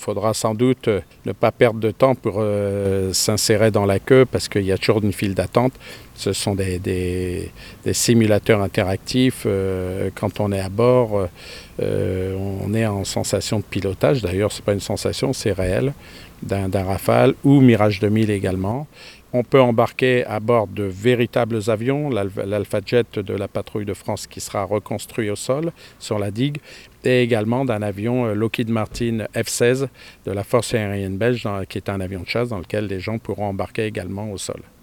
faudra sans doute ne pas perdre de temps pour s'insérer dans la queue parce qu'il y a toujours une file d'attente. Ce sont des simulateurs interactifs. Quand on est à bord, on est en sensation de pilotage. D'ailleurs, ce n'est pas une sensation, c'est réel, d'un Rafale ou Mirage 2000 également. On peut embarquer à bord de véritables avions, l'Alpha Jet de la patrouille de France qui sera reconstruit au sol, sur la digue, et également d'un avion Lockheed Martin F-16 de la Force aérienne belge, qui est un avion de chasse dans lequel les gens pourront embarquer également au sol.